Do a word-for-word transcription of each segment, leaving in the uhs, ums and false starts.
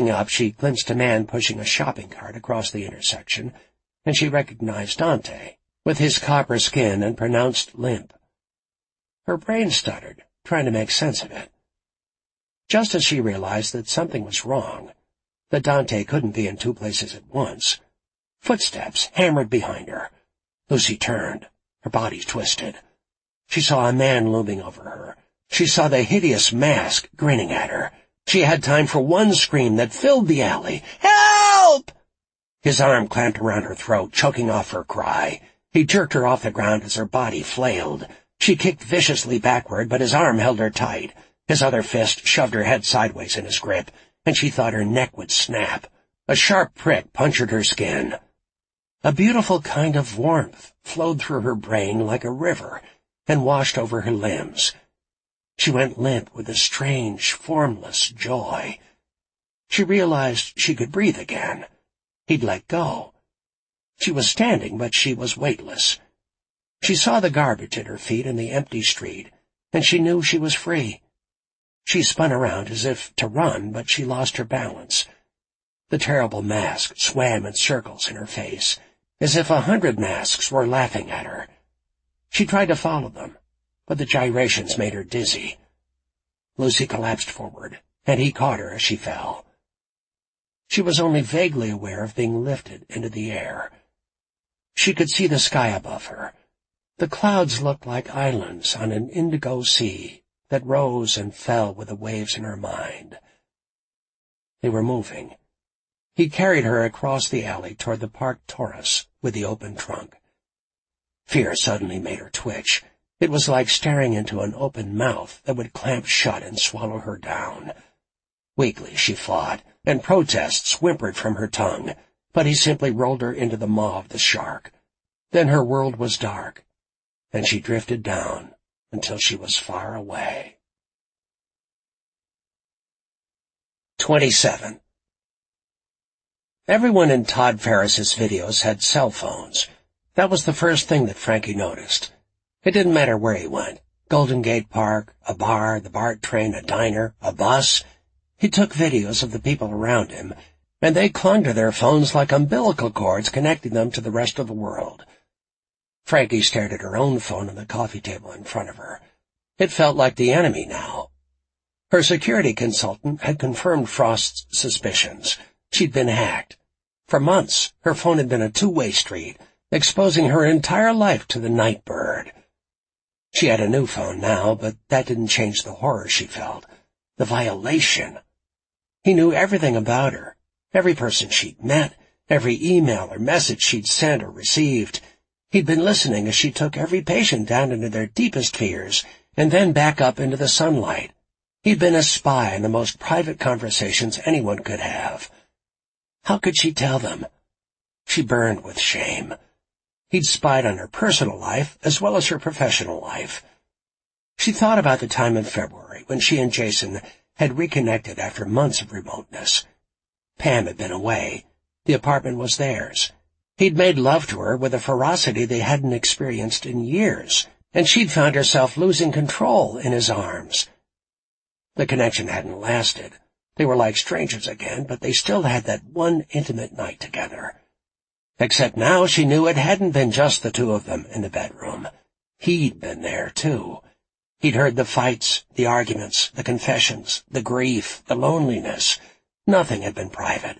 Looking up, she glimpsed a man pushing a shopping cart across the intersection, and she recognized Dante, with his copper skin and pronounced limp. Her brain stuttered, trying to make sense of it. Just as she realized that something was wrong, that Dante couldn't be in two places at once, footsteps hammered behind her. Lucy turned, her body twisted. She saw a man looming over her. She saw the hideous mask grinning at her. She had time for one scream that filled the alley. "Help!" His arm clamped around her throat, choking off her cry. He jerked her off the ground as her body flailed. She kicked viciously backward, but his arm held her tight. His other fist shoved her head sideways in his grip, and she thought her neck would snap. A sharp prick punctured her skin. A beautiful kind of warmth flowed through her brain like a river and washed over her limbs. She went limp with a strange, formless joy. She realized she could breathe again. He'd let go. She was standing, but she was weightless. She saw the garbage at her feet and the empty street, and she knew she was free. She spun around as if to run, but she lost her balance. The terrible mask swam in circles in her face, as if a hundred masks were laughing at her. She tried to follow them, but the gyrations made her dizzy. Lucy collapsed forward, and he caught her as she fell. She was only vaguely aware of being lifted into the air. She could see the sky above her. The clouds looked like islands on an indigo sea that rose and fell with the waves in her mind. They were moving. He carried her across the alley toward the parked Taurus with the open trunk. Fear suddenly made her twitch. It was like staring into an open mouth that would clamp shut and swallow her down. Weakly she fought, and protests whimpered from her tongue, but he simply rolled her into the maw of the shark. Then her world was dark, and she drifted down until she was far away. Twenty-seven. Everyone in Todd Ferris's videos had cell phones. That was the first thing that Frankie noticed. It didn't matter where he went. Golden Gate Park, a bar, the BART train, a diner, a bus. He took videos of the people around him, and they clung to their phones like umbilical cords connecting them to the rest of the world. Frankie stared at her own phone on the coffee table in front of her. It felt like the enemy now. Her security consultant had confirmed Frost's suspicions. She'd been hacked. For months, her phone had been a two-way street, exposing her entire life to the Nightbird. She had a new phone now, but that didn't change the horror she felt. The violation. He knew everything about her, every person she'd met, every email or message she'd sent or received. He'd been listening as she took every patient down into their deepest fears and then back up into the sunlight. He'd been a spy in the most private conversations anyone could have. How could she tell them? She burned with shame. He'd spied on her personal life as well as her professional life. She thought about the time in February when she and Jason had reconnected after months of remoteness. Pam had been away. The apartment was theirs. He'd made love to her with a ferocity they hadn't experienced in years, and she'd found herself losing control in his arms. The connection hadn't lasted. They were like strangers again, but they still had that one intimate night together. Except now she knew it hadn't been just the two of them in the bedroom. He'd been there, too. He'd heard the fights, the arguments, the confessions, the grief, the loneliness. Nothing had been private.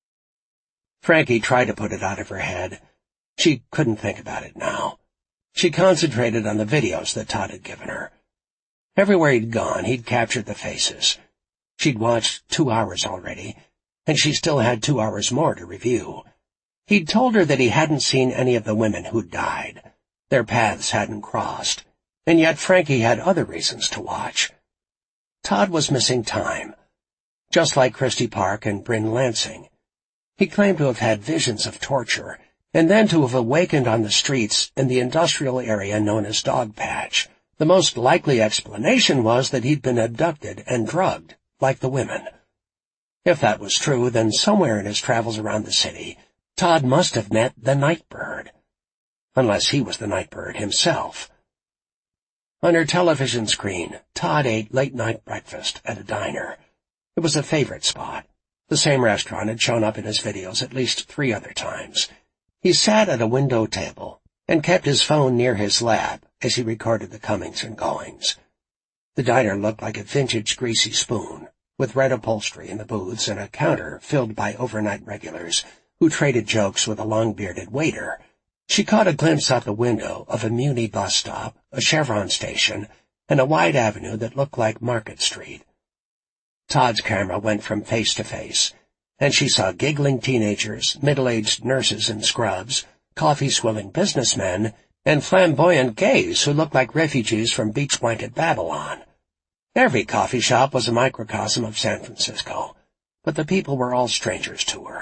Frankie tried to put it out of her head. She couldn't think about it now. She concentrated on the videos that Todd had given her. Everywhere he'd gone, he'd captured the faces. She'd watched two hours already, and she still had two hours more to review. He'd told her that he hadn't seen any of the women who'd died. Their paths hadn't crossed, and yet Frankie had other reasons to watch. Todd was missing time, just like Christy Park and Bryn Lansing. He claimed to have had visions of torture, and then to have awakened on the streets in the industrial area known as Dogpatch. The most likely explanation was that he'd been abducted and drugged, like the women. If that was true, then somewhere in his travels around the city, Todd must have met the Nightbird. Unless he was the Nightbird himself. On her television screen, Todd ate late-night breakfast at a diner. It was a favorite spot, The same restaurant had shown up in his videos at least three other times. He sat at a window table and kept his phone near his lap as he recorded the comings and goings. The diner looked like a vintage greasy spoon, with red upholstery in the booths and a counter filled by overnight regulars who traded jokes with a long-bearded waiter. She caught a glimpse out the window of a Muni bus stop, a Chevron station, and a wide avenue that looked like Market Street. Todd's camera went from face to face, and she saw giggling teenagers, middle-aged nurses in scrubs, coffee-swilling businessmen, and flamboyant gays who looked like refugees from beach-blanket Babylon. Every coffee shop was a microcosm of San Francisco, but the people were all strangers to her.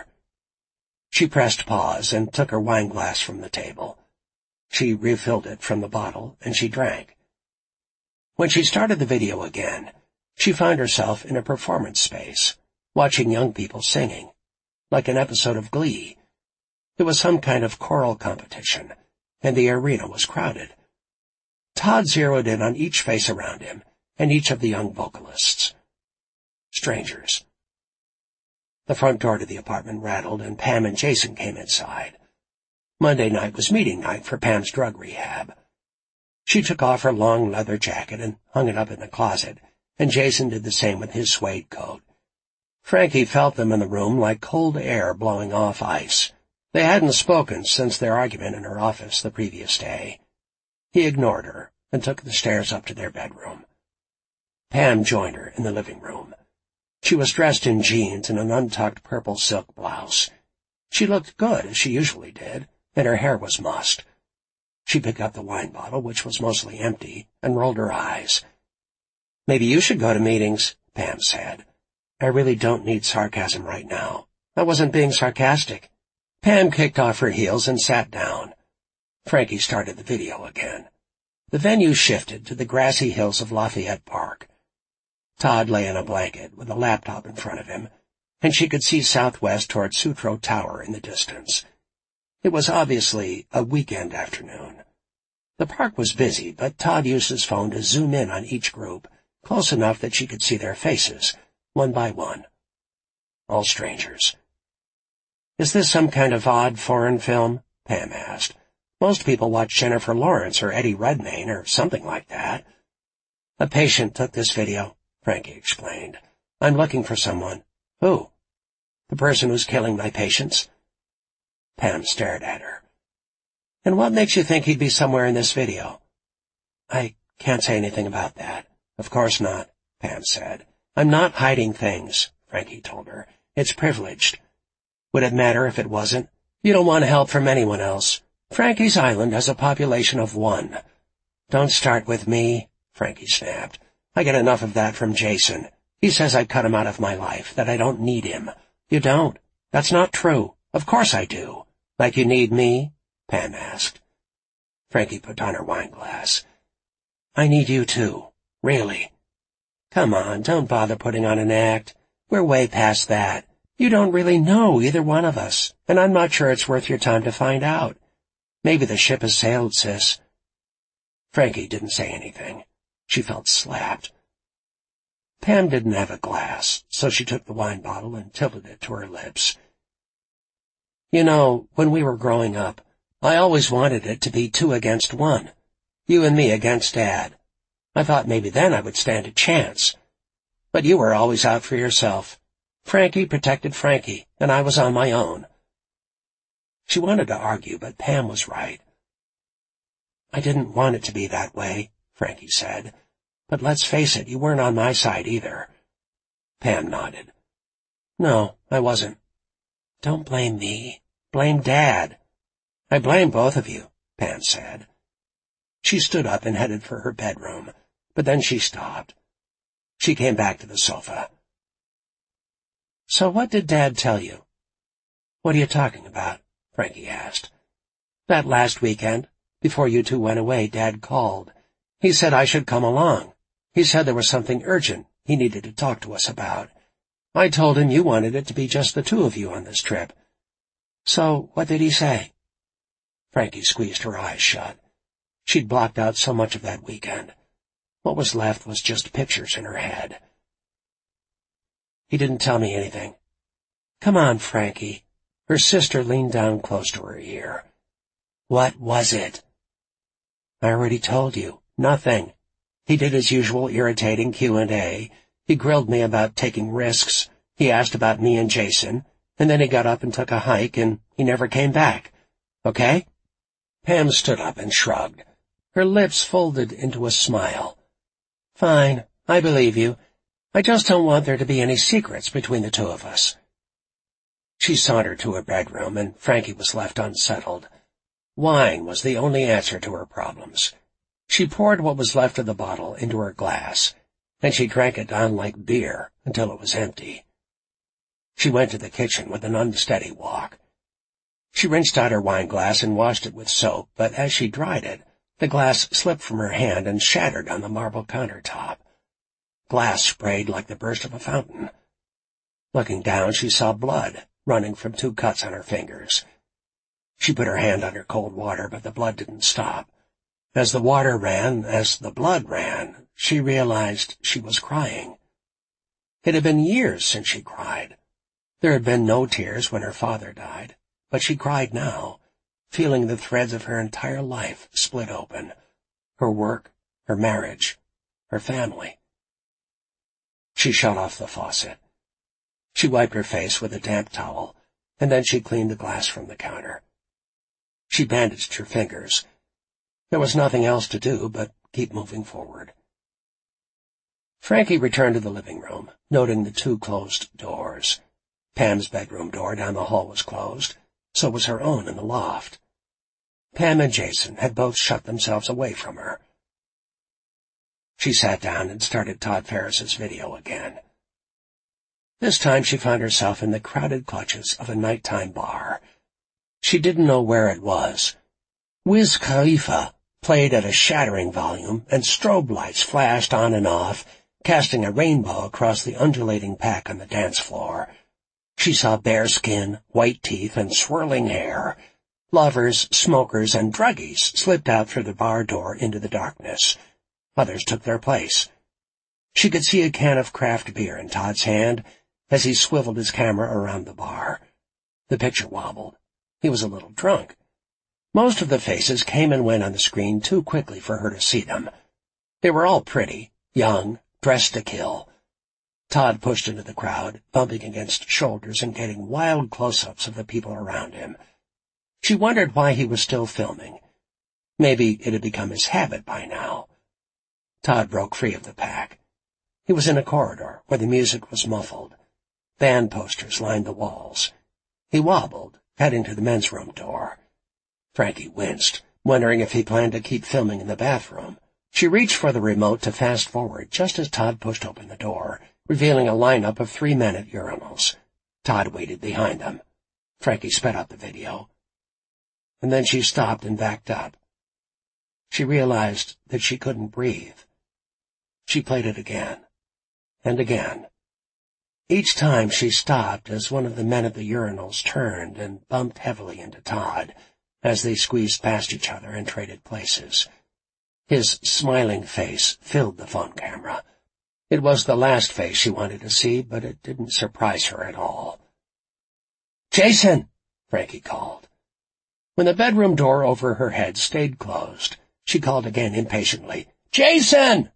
She pressed pause and took her wine glass from the table. She refilled it from the bottle, and she drank. When she started the video again, she found herself in a performance space, watching young people singing, like an episode of Glee. It was some kind of choral competition, and the arena was crowded. Todd zeroed in on each face around him and each of the young vocalists. Strangers. The front door to the apartment rattled, and Pam and Jason came inside. Monday night was meeting night for Pam's drug rehab. She took off her long leather jacket and hung it up in the closet, and Jason did the same with his suede coat. Frankie felt them in the room like cold air blowing off ice. They hadn't spoken since their argument in her office the previous day. He ignored her and took the stairs up to their bedroom. Pam joined her in the living room. She was dressed in jeans and an untucked purple silk blouse. She looked good, as she usually did, and her hair was mussed. She picked up the wine bottle, which was mostly empty, and rolled her eyes. "Maybe you should go to meetings," Pam said. "I really don't need sarcasm right now. I wasn't being sarcastic." Pam kicked off her heels and sat down. Frankie started the video again. The venue shifted to the grassy hills of Lafayette Park. Todd lay in a blanket with a laptop in front of him, and she could see southwest toward Sutro Tower in the distance. It was obviously a weekend afternoon. The park was busy, but Todd used his phone to zoom in on each group, close enough that she could see their faces, one by one. All strangers. "Is this some kind of odd foreign film?" Pam asked. "Most people watch Jennifer Lawrence or Eddie Redmayne or something like that." "A patient took this video," Frankie explained. "I'm looking for someone." "Who?" "The person who's killing my patients." Pam stared at her. "And what makes you think he'd be somewhere in this video?" "I can't say anything about that." "Of course not," Pam said. "I'm not hiding things," Frankie told her. "It's privileged." "Would it matter if it wasn't? You don't want help from anyone else. Frankie's Island has a population of one." "Don't start with me," Frankie snapped. "I get enough of that from Jason. He says I cut him out of my life, that I don't need him." "You don't. That's not true. Of course I do." "Like you need me?" Pam asked. Frankie put down her wine glass. "I need you too. Really." "Come on, don't bother putting on an act. We're way past that. You don't really know either one of us, and I'm not sure it's worth your time to find out. Maybe the ship has sailed, sis." Frankie didn't say anything. She felt slapped. Pam didn't have a glass, so she took the wine bottle and tilted it to her lips. "You know, when we were growing up, I always wanted it to be two against one. You and me against Dad. I thought maybe then I would stand a chance. But you were always out for yourself. Frankie protected Frankie, and I was on my own." She wanted to argue, but Pam was right. "I didn't want it to be that way," Frankie said. "But let's face it, you weren't on my side either." Pam nodded. "No, I wasn't." "Don't blame me. Blame Dad." "I blame both of you," Pam said. She stood up and headed for her bedroom, but then she stopped. She came back to the sofa. "So what did Dad tell you?" "What are you talking about?" Frankie asked. "That last weekend, before you two went away, Dad called. He said I should come along. He said there was something urgent he needed to talk to us about. I told him you wanted it to be just the two of you on this trip." "So what did he say?" Frankie squeezed her eyes shut. She'd blocked out so much of that weekend. What was left was just pictures in her head. "He didn't tell me anything." Come on, Frankie. Her sister leaned down close to her ear. What was it? I already told you. Nothing. He did his usual irritating Q and A. He grilled me about taking risks. He asked about me and Jason, and then he got up and took a hike, and he never came back. Okay? Pam stood up and shrugged. Her lips folded into a smile. Fine, I believe you. I just don't want there to be any secrets between the two of us. She sauntered to her bedroom, and Frankie was left unsettled. Wine was the only answer to her problems. She poured what was left of the bottle into her glass, and she drank it down like beer until it was empty. She went to the kitchen with an unsteady walk. She rinsed out her wine glass and washed it with soap, but as she dried it, the glass slipped from her hand and shattered on the marble countertop. Glass sprayed like the burst of a fountain. Looking down, she saw blood running from two cuts on her fingers. She put her hand under cold water, but the blood didn't stop. As the water ran, as the blood ran, she realized she was crying. It had been years since she cried. There had been no tears when her father died, but she cried now, feeling the threads of her entire life split open. Her work, her marriage, her family. She shut off the faucet. She wiped her face with a damp towel, and then she cleaned the glass from the counter. She bandaged her fingers. There was nothing else to do but keep moving forward. Frankie returned to the living room, noting the two closed doors. Pam's bedroom door down the hall was closed, so was her own in the loft. Pam and Jason had both shut themselves away from her. She sat down and started Todd Ferris's video again. This time she found herself in the crowded clutches of a nighttime bar. She didn't know where it was. Wiz Khalifa played at a shattering volume, and strobe lights flashed on and off, casting a rainbow across the undulating pack on the dance floor. She saw bare skin, white teeth, and swirling hair. Lovers, smokers, and druggies slipped out through the bar door into the darkness. Others took their place. She could see a can of craft beer in Todd's hand as he swiveled his camera around the bar. The picture wobbled. He was a little drunk. Most of the faces came and went on the screen too quickly for her to see them. They were all pretty, young, dressed to kill. Todd pushed into the crowd, bumping against shoulders and getting wild close-ups of the people around him. She wondered why he was still filming. Maybe it had become his habit by now. Todd broke free of the pack. He was in a corridor where the music was muffled. Band posters lined the walls. He wobbled, heading to the men's room door. Frankie winced, wondering if he planned to keep filming in the bathroom. She reached for the remote to fast-forward just as Todd pushed open the door, revealing a lineup of three men at urinals. Todd waited behind them. Frankie sped up the video. And then she stopped and backed up. She realized that she couldn't breathe. She played it again, and again. Each time she stopped as one of the men at the urinals turned and bumped heavily into Todd, as they squeezed past each other and traded places. His smiling face filled the phone camera. It was the last face she wanted to see, but it didn't surprise her at all. "Jason!" Frankie called. When the bedroom door over her head stayed closed, she called again impatiently, "Jason!"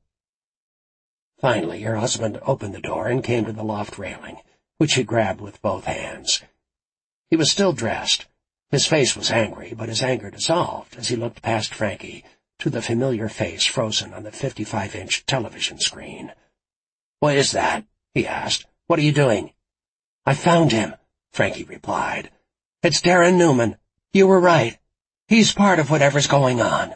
Finally, her husband opened the door and came to the loft railing, which he grabbed with both hands. He was still dressed. His face was angry, but his anger dissolved as he looked past Frankie to the familiar face frozen on the fifty-five inch television screen. "What is that?" he asked. "What are you doing?" "I found him," Frankie replied. "It's Darren Newman. You were right. He's part of whatever's going on."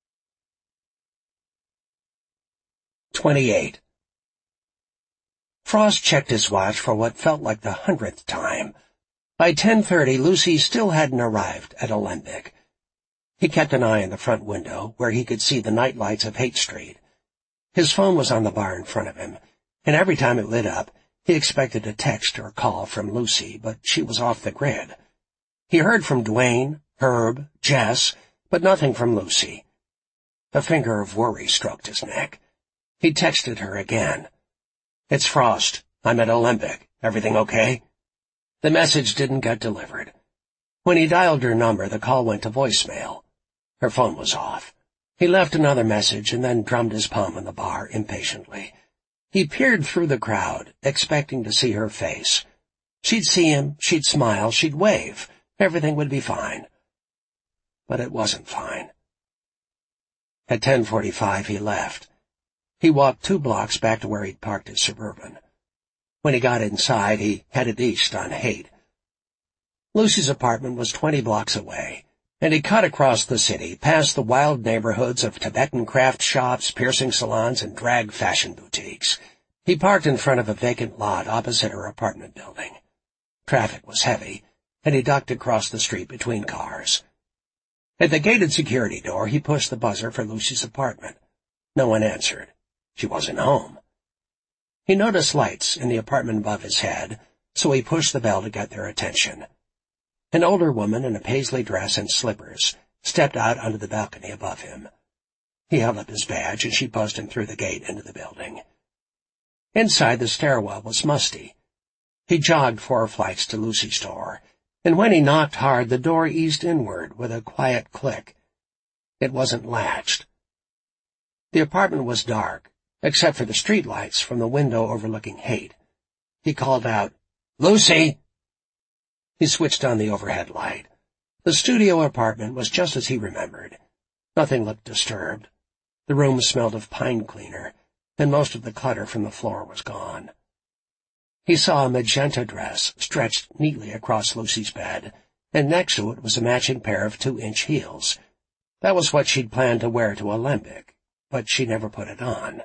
twenty-eight. Frost checked his watch for what felt like the hundredth time. By ten thirty, Lucy still hadn't arrived at Alembic. He kept an eye on the front window, where he could see the night lights of Haight Street. His phone was on the bar in front of him, and every time it lit up, he expected a text or call from Lucy, but she was off the grid. He heard from Dwayne, Herb, Jess, but nothing from Lucy. A finger of worry stroked his neck. He texted her again. "It's Frost. I'm at Alembic. Everything okay?" The message didn't get delivered. When he dialed her number, the call went to voicemail. Her phone was off. He left another message and then drummed his palm on the bar impatiently. He peered through the crowd, expecting to see her face. She'd see him, she'd smile, she'd wave. Everything would be fine. But it wasn't fine. At ten forty-five, he left. He walked two blocks back to where he'd parked his Suburban. When he got inside, he headed east on Haight. Lucy's apartment was twenty blocks away, and he cut across the city, past the wild neighborhoods of Tibetan craft shops, piercing salons, and drag fashion boutiques. He parked in front of a vacant lot opposite her apartment building. Traffic was heavy, and he ducked across the street between cars. At the gated security door, he pushed the buzzer for Lucy's apartment. No one answered. She wasn't home. He noticed lights in the apartment above his head, so he pushed the bell to get their attention. An older woman in a paisley dress and slippers stepped out onto the balcony above him. He held up his badge, and she buzzed him through the gate into the building. Inside, the stairwell was musty. He jogged four flights to Lucy's door, and when he knocked hard, the door eased inward with a quiet click. It wasn't latched. The apartment was dark, except for the streetlights from the window overlooking Haight. He called out, "Lucy!" He switched on the overhead light. The studio apartment was just as he remembered. Nothing looked disturbed. The room smelled of pine cleaner, and most of the clutter from the floor was gone. He saw a magenta dress stretched neatly across Lucy's bed, and next to it was a matching pair of two-inch heels. That was what she'd planned to wear to Olympic, but she never put it on.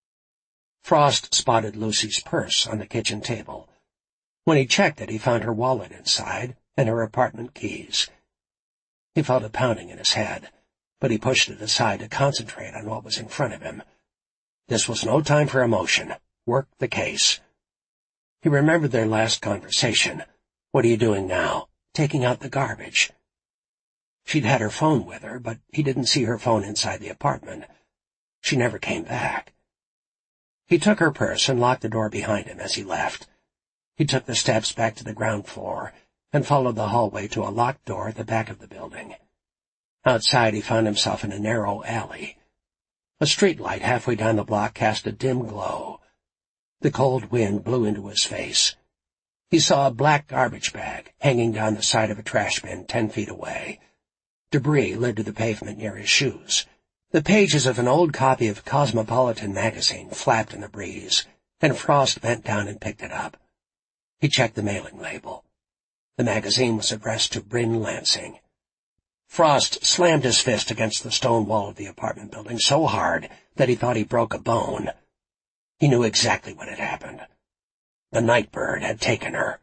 Frost spotted Lucy's purse on the kitchen table. When he checked it, he found her wallet inside and her apartment keys. He felt a pounding in his head, but he pushed it aside to concentrate on what was in front of him. This was no time for emotion. Work the case. He remembered their last conversation. "What are you doing now?" "Taking out the garbage." She'd had her phone with her, but he didn't see her phone inside the apartment. She never came back. He took her purse and locked the door behind him as he left. He took the steps back to the ground floor and followed the hallway to a locked door at the back of the building. Outside, he found himself in a narrow alley. A street light halfway down the block cast a dim glow. The cold wind blew into his face. He saw a black garbage bag hanging down the side of a trash bin ten feet away. Debris led to the pavement near his shoes. The pages of an old copy of Cosmopolitan magazine flapped in the breeze, and Frost bent down and picked it up. He checked the mailing label. The magazine was addressed to Bryn Lansing. Frost slammed his fist against the stone wall of the apartment building so hard that he thought he broke a bone. He knew exactly what had happened. The Nightbird had taken her.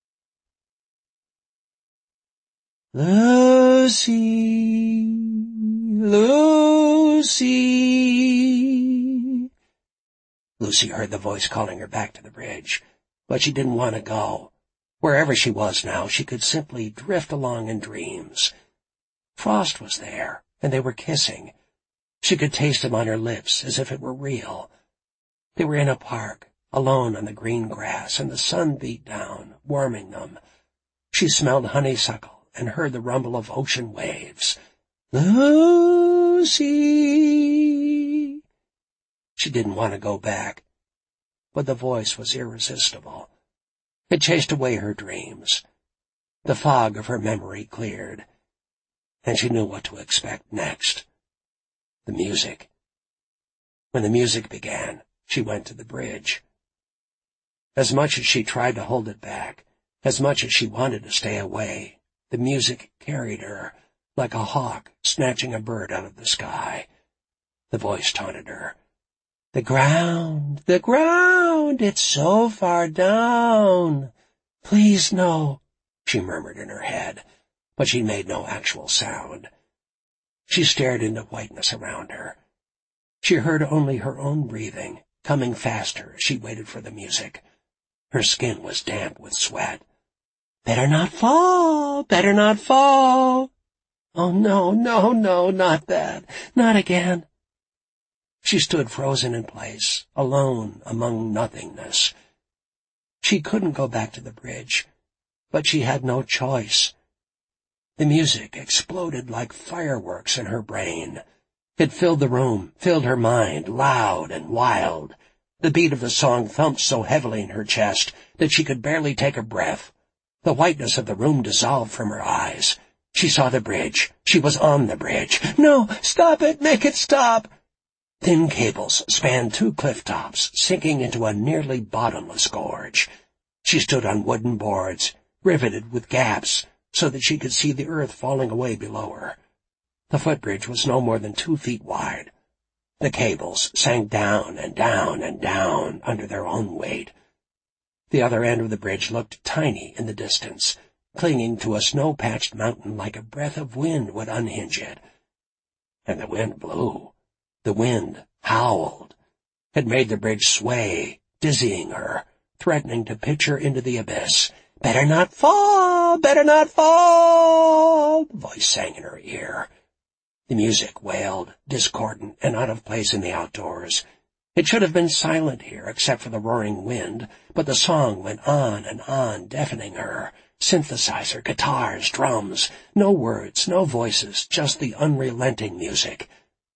Lucy, Lucy. Lucy heard the voice calling her back to the bridge, but she didn't want to go. Wherever she was now, she could simply drift along in dreams. Frost was there, and they were kissing. She could taste him on her lips as if it were real. They were in a park, alone on the green grass, and the sun beat down, warming them. She smelled honeysuckle and heard the rumble of ocean waves. Lucy! She didn't want to go back, but the voice was irresistible. It chased away her dreams. The fog of her memory cleared, and she knew what to expect next. The music. When the music began, she went to the bridge. As much as she tried to hold it back, as much as she wanted to stay away, the music carried her, like a hawk snatching a bird out of the sky. The voice taunted her. "The ground, the ground, it's so far down. Please, no," she murmured in her head, but she made no actual sound. She stared into whiteness around her. She heard only her own breathing, coming faster as she waited for the music. Her skin was damp with sweat. "Better not fall, better not fall. Oh, no, no, no, not that, not again." She stood frozen in place, alone among nothingness. She couldn't go back to the bridge. but she had no choice. The music exploded like fireworks in her brain. It filled the room, filled her mind, loud and wild. The beat of the song thumped so heavily in her chest that she could barely take a breath. The whiteness of the room dissolved from her eyes. She saw the bridge. She was on the bridge. No, stop it! Make it stop! Thin cables spanned two cliff tops, sinking into a nearly bottomless gorge. She stood on wooden boards, riveted with gaps, so that she could see the earth falling away below her. The footbridge was no more than two feet wide. The cables sank down and down and down under their own weight. The other end of the bridge looked tiny in the distance, clinging to a snow-patched mountain like a breath of wind would unhinge it. And the wind blew. The wind howled. It made the bridge sway, dizzying her, threatening to pitch her into the abyss. "Better not fall! Better not fall!" the voice sang in her ear. The music wailed, discordant and out of place in the outdoors. It should have been silent here, except for the roaring wind, but the song went on and on, deafening her. Synthesizer, guitars, drums, no words, no voices, just the unrelenting music.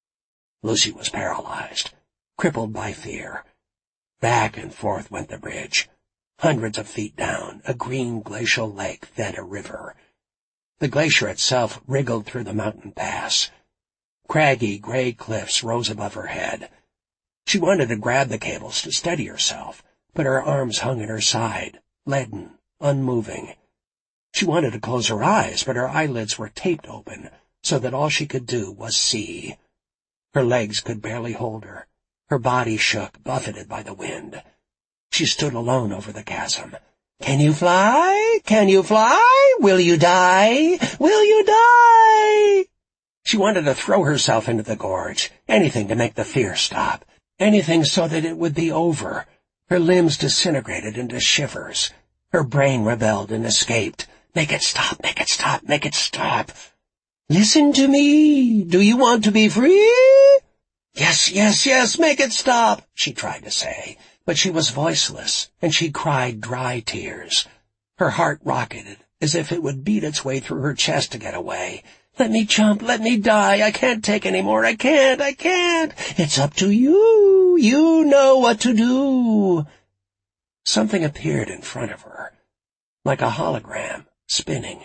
Lucy was paralyzed, crippled by fear. Back and forth went the bridge. Hundreds of feet down, a green glacial lake fed a river. The glacier itself wriggled through the mountain pass. Craggy gray cliffs rose above her head. She wanted to grab the cables to steady herself, but her arms hung at her side, leaden, unmoving. She wanted to close her eyes, but her eyelids were taped open, so that all she could do was see. Her legs could barely hold her. Her body shook, buffeted by the wind. She stood alone over the chasm. "Can you fly? Can you fly? Will you die? Will you die?" She wanted to throw herself into the gorge, anything to make the fear stop, anything so that it would be over. Her limbs disintegrated into shivers. Her brain rebelled and escaped. "Make it stop, make it stop, make it stop." "Listen to me. Do you want to be free?" "Yes, yes, yes, make it stop," she tried to say, but she was voiceless, and she cried dry tears. Her heart rocketed, as if it would beat its way through her chest to get away. "Let me jump, let me die. I can't take any more. I can't, I can't. It's up to you. You know what to do." Something appeared in front of her, like a hologram, spinning.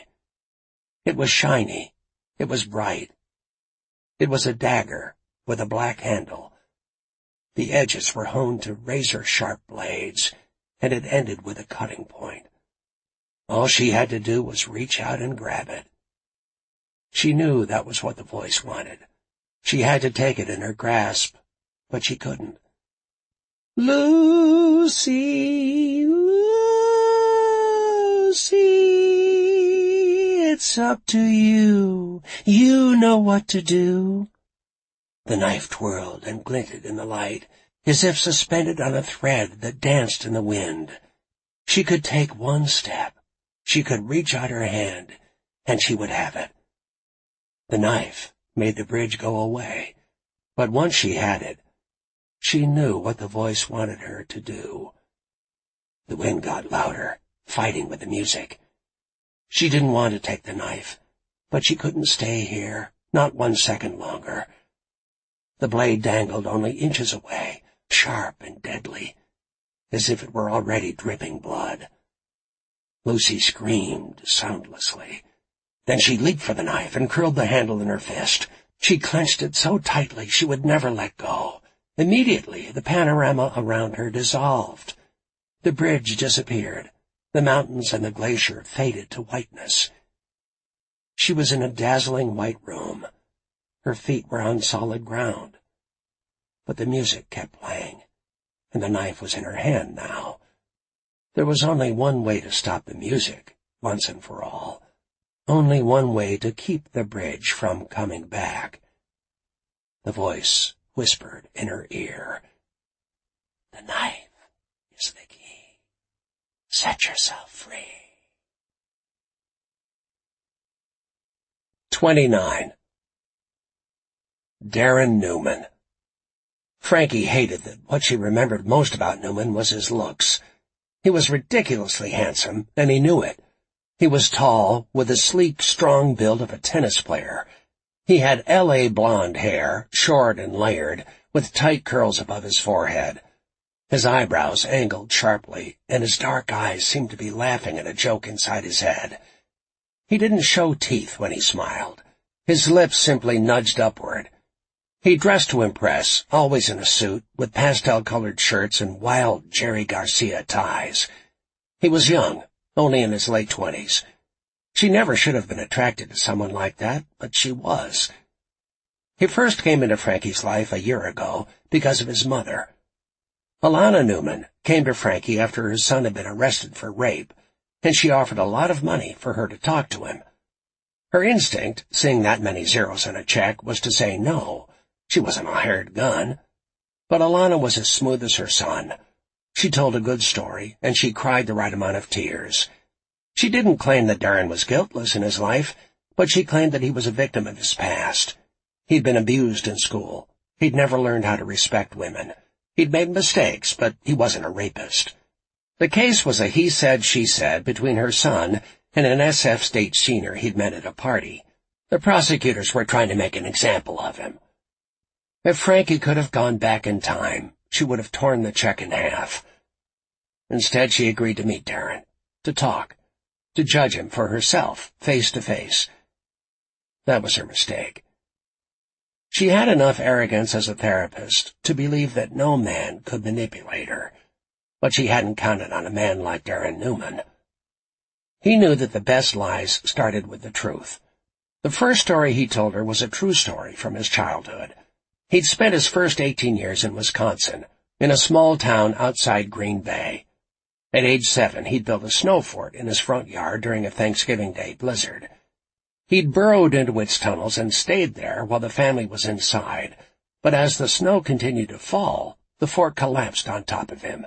It was shiny. It was bright. It was a dagger with a black handle. The edges were honed to razor-sharp blades, and it ended with a cutting point. All she had to do was reach out and grab it. She knew that was what the voice wanted. She had to take it in her grasp, but she couldn't. "Lucy, Lucy, it's up to you. You know what to do." The knife twirled and glinted in the light, as if suspended on a thread that danced in the wind. She could take one step. She could reach out her hand, and she would have it. The knife made the bridge go away, but once she had it, she knew what the voice wanted her to do. The wind got louder, fighting with the music. She didn't want to take the knife, but she couldn't stay here, not one second longer. The blade dangled only inches away, sharp and deadly, as if it were already dripping blood. Lucy screamed soundlessly. Then she leaped for the knife and curled the handle in her fist. She clenched it so tightly she would never let go. Immediately, the panorama around her dissolved. The bridge disappeared. The mountains and the glacier faded to whiteness. She was in a dazzling white room. Her feet were on solid ground. But the music kept playing, and the knife was in her hand now. There was only one way to stop the music, once and for all. Only one way to keep the bridge from coming back. The voice whispered in her ear, "The knife is the key. Set yourself free." Twenty-nine. Darren Newman. Frankie hated that what she remembered most about Newman was his looks. He was ridiculously handsome, and he knew it. He was tall, with the sleek, strong build of a tennis player. He had L A blonde hair, short and layered, with tight curls above his forehead. His eyebrows angled sharply, and his dark eyes seemed to be laughing at a joke inside his head. He didn't show teeth when he smiled. His lips simply nudged upward. He dressed to impress, always in a suit, with pastel-colored shirts and wild Jerry Garcia ties. He was young, only in his late twenties. She never should have been attracted to someone like that, but she was. He first came into Frankie's life a year ago because of his mother. Alana Newman came to Frankie after her son had been arrested for rape, and she offered a lot of money for her to talk to him. Her instinct, seeing that many zeros on a check, was to say no. She wasn't a hired gun. But Alana was as smooth as her son. She told a good story, and she cried the right amount of tears. She didn't claim that Darren was guiltless in his life, but she claimed that he was a victim of his past. He'd been abused in school. He'd never learned how to respect women. He'd made mistakes, but he wasn't a rapist. The case was a he said, she said between her son and an S F state senior he'd met at a party. The prosecutors were trying to make an example of him. If Frankie could have gone back in time, she would have torn the check in half. Instead, she agreed to meet Darren, to talk, to judge him for herself, face to face. That was her mistake. She had enough arrogance as a therapist to believe that no man could manipulate her, but she hadn't counted on a man like Darren Newman. He knew that the best lies started with the truth. The first story he told her was a true story from his childhood. He'd spent his first eighteen years in Wisconsin, in a small town outside Green Bay. At age seven, he'd built a snow fort in his front yard during a Thanksgiving Day blizzard. He'd burrowed into its tunnels and stayed there while the family was inside, but as the snow continued to fall, the fort collapsed on top of him.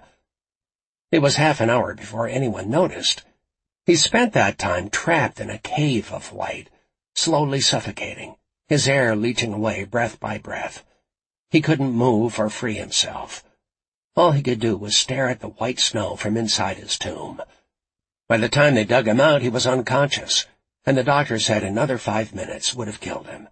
It was half an hour before anyone noticed. He spent that time trapped in a cave of light, slowly suffocating, his air leaching away breath by breath. He couldn't move or free himself. All he could do was stare at the white snow from inside his tomb. By the time they dug him out, he was unconscious, and the doctor said another five minutes would have killed him.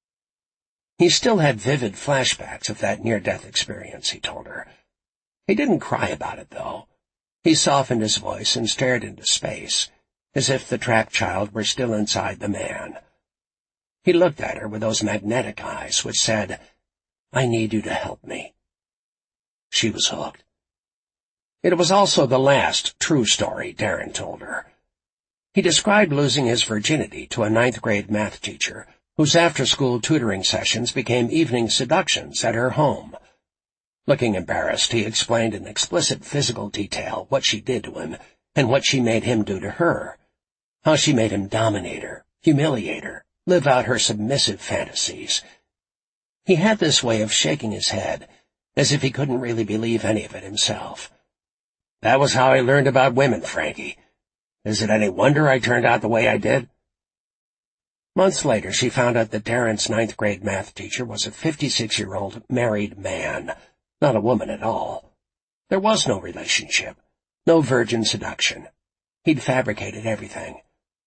He still had vivid flashbacks of that near-death experience, he told her. He didn't cry about it, though. He softened his voice and stared into space, as if the trapped child were still inside the man. He looked at her with those magnetic eyes which said, "I need you to help me." She was hooked. It was also the last true story Darren told her. He described losing his virginity to a ninth-grade math teacher, whose after-school tutoring sessions became evening seductions at her home. Looking embarrassed, he explained in explicit physical detail what she did to him and what she made him do to her, how she made him dominate her, humiliate her, live out her submissive fantasies. He had this way of shaking his head, as if he couldn't really believe any of it himself. "That was how I learned about women, Frankie. Is it any wonder I turned out the way I did?" Months later, she found out that Darren's ninth-grade math teacher was a fifty-six-year-old married man, not a woman at all. There was no relationship, no virgin seduction. He'd fabricated everything.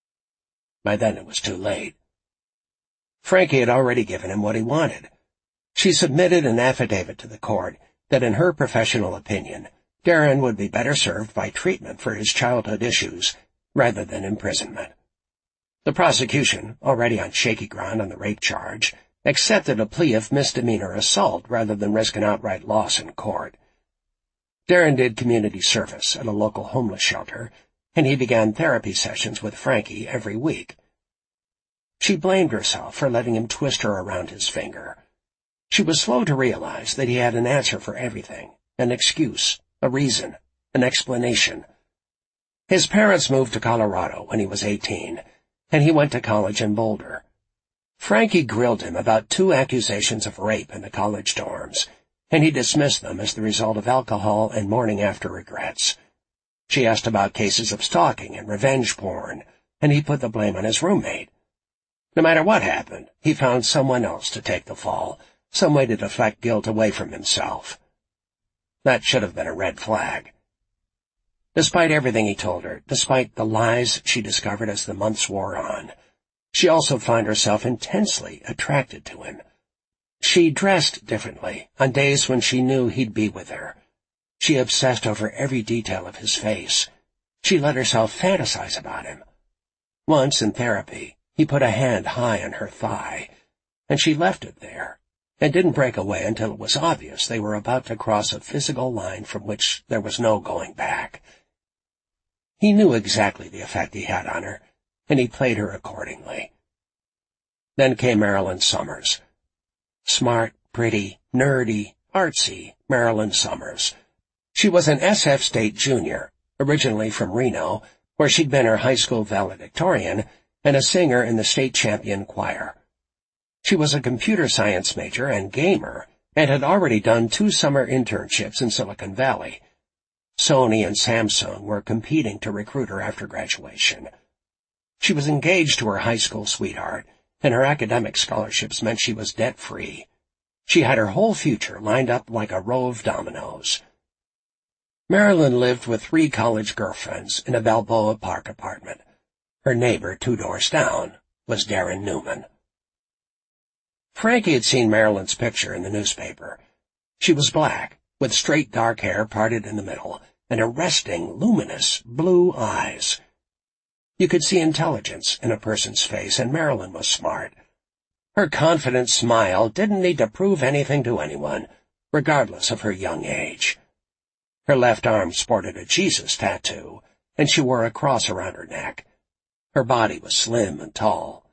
By then it was too late. Frankie had already given him what he wanted. She submitted an affidavit to the court that in her professional opinion, Darren would be better served by treatment for his childhood issues rather than imprisonment. The prosecution, already on shaky ground on the rape charge, accepted a plea of misdemeanor assault rather than risk an outright loss in court. Darren did community service at a local homeless shelter, and he began therapy sessions with Frankie every week. She blamed herself for letting him twist her around his finger. She was slow to realize that he had an answer for everything, an excuse, a reason, an explanation. His parents moved to Colorado when he was eighteen, and he went to college in Boulder. Frankie grilled him about two accusations of rape in the college dorms, and he dismissed them as the result of alcohol and morning-after regrets. She asked about cases of stalking and revenge porn, and he put the blame on his roommate. No matter what happened, he found someone else to take the fall, some way to deflect guilt away from himself. That should have been a red flag. Despite everything he told her, despite the lies she discovered as the months wore on, she also found herself intensely attracted to him. She dressed differently on days when she knew he'd be with her. She obsessed over every detail of his face. She let herself fantasize about him. Once in therapy, he put a hand high on her thigh, and she left it there, and didn't break away until it was obvious they were about to cross a physical line from which there was no going back. He knew exactly the effect he had on her, and he played her accordingly. Then came Marilyn Summers. Smart, pretty, nerdy, artsy Marilyn Summers. She was an S F State junior, originally from Reno, where she'd been her high school valedictorian and a singer in the state champion choir. She was a computer science major and gamer, and had already done two summer internships in Silicon Valley. Sony and Samsung were competing to recruit her after graduation. She was engaged to her high school sweetheart, and her academic scholarships meant she was debt-free. She had her whole future lined up like a row of dominoes. Marilyn lived with three college girlfriends in a Balboa Park apartment. Her neighbor, two doors down, was Darren Newman. Frankie had seen Marilyn's picture in the newspaper. She was black, with straight dark hair parted in the middle, and arresting, luminous, blue eyes. You could see intelligence in a person's face, and Marilyn was smart. Her confident smile didn't need to prove anything to anyone, regardless of her young age. Her left arm sported a Jesus tattoo, and she wore a cross around her neck. Her body was slim and tall.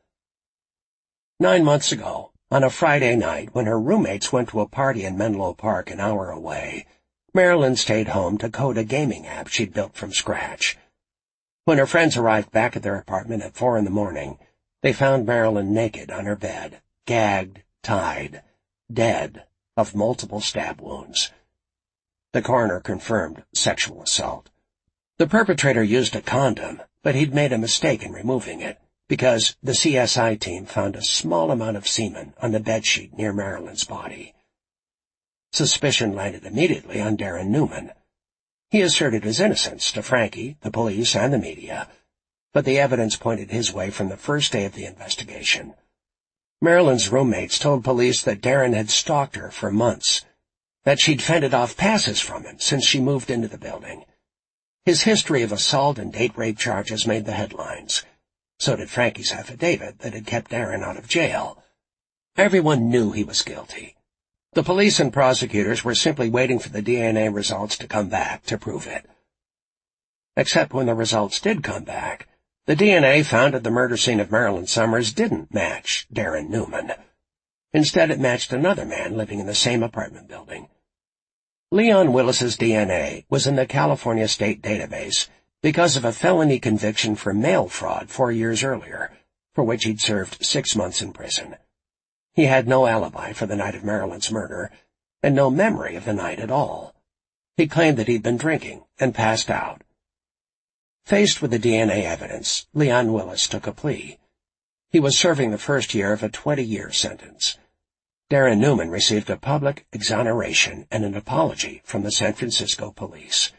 Nine months ago, on a Friday night when her roommates went to a party in Menlo Park an hour away, Marilyn stayed home to code a gaming app she'd built from scratch. When her friends arrived back at their apartment at four in the morning, they found Marilyn naked on her bed, gagged, tied, dead of multiple stab wounds. The coroner confirmed sexual assault. The perpetrator used a condom, but he'd made a mistake in removing it, because the C S I team found a small amount of semen on the bedsheet near Marilyn's body. Suspicion landed immediately on Darren Newman. He asserted his innocence to Frankie, the police, and the media, but the evidence pointed his way from the first day of the investigation. Marilyn's roommates told police that Darren had stalked her for months, that she'd fended off passes from him since she moved into the building. His history of assault and date rape charges made the headlines. So did Frankie's affidavit that had kept Darren out of jail. Everyone knew he was guilty. The police and prosecutors were simply waiting for the D N A results to come back to prove it. Except when the results did come back, the D N A found at the murder scene of Marilyn Summers didn't match Darren Newman. Instead, it matched another man living in the same apartment building. Leon Willis's D N A was in the California State Database because of a felony conviction for mail fraud four years earlier, for which he'd served six months in prison. He had no alibi for the night of Marilyn's murder, and no memory of the night at all. He claimed that he'd been drinking and passed out. Faced with the D N A evidence, Leon Willis took a plea. He was serving the first year of a twenty-year sentence. Darren Newman received a public exoneration and an apology from the San Francisco police.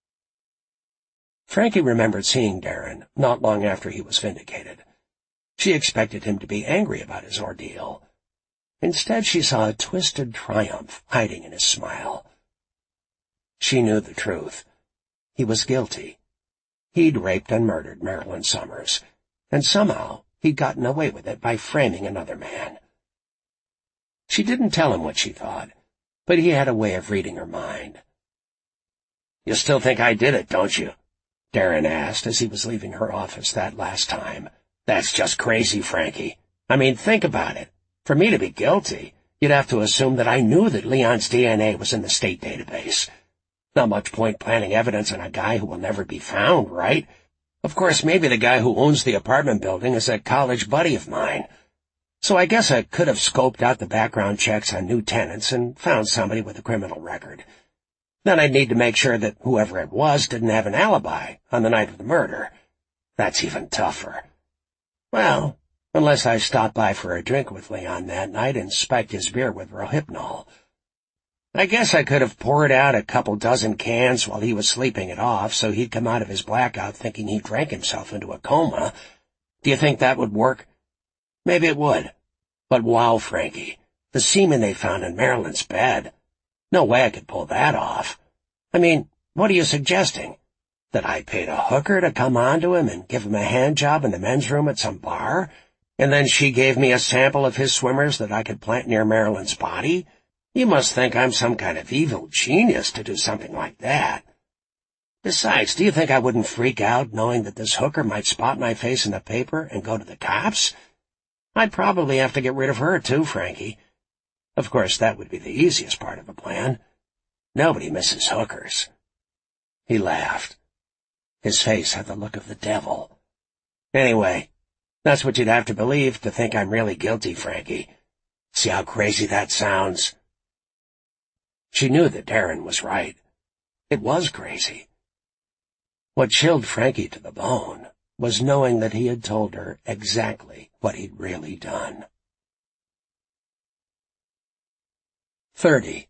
Frankie remembered seeing Darren not long after he was vindicated. She expected him to be angry about his ordeal. Instead, she saw a twisted triumph hiding in his smile. She knew the truth. He was guilty. He'd raped and murdered Marilyn Summers, and somehow he'd gotten away with it by framing another man. She didn't tell him what she thought, but he had a way of reading her mind. "You still think I did it, don't you?" Darren asked as he was leaving her office that last time. "That's just crazy, Frankie. I mean, think about it. For me to be guilty, you'd have to assume that I knew that Leon's D N A was in the state database. Not much point planting evidence on a guy who will never be found, right? Of course, maybe the guy who owns the apartment building is a college buddy of mine. So I guess I could have scoped out the background checks on new tenants and found somebody with a criminal record. Then I'd need to make sure that whoever it was didn't have an alibi on the night of the murder. That's even tougher. Well, unless I stopped by for a drink with Leon that night and spiked his beer with Rohypnol. I guess I could have poured out a couple dozen cans while he was sleeping it off, so he'd come out of his blackout thinking he drank himself into a coma. Do you think that would work? Maybe it would. But wow, Frankie, the semen they found in Marilyn's bed. No way I could pull that off. I mean, what are you suggesting? That I paid a hooker to come onto him and give him a hand job in the men's room at some bar, and then she gave me a sample of his swimmers that I could plant near Marilyn's body? You must think I'm some kind of evil genius to do something like that. Besides, do you think I wouldn't freak out knowing that this hooker might spot my face in the paper and go to the cops? I'd probably have to get rid of her too, Frankie. Of course, that would be the easiest part of the plan. Nobody misses hookers. He laughed. His face had the look of the devil. Anyway, that's what you'd have to believe to think I'm really guilty, Frankie. See how crazy that sounds? She knew that Darren was right. It was crazy. What chilled Frankie to the bone was knowing that he had told her exactly what he'd really done. Thirty.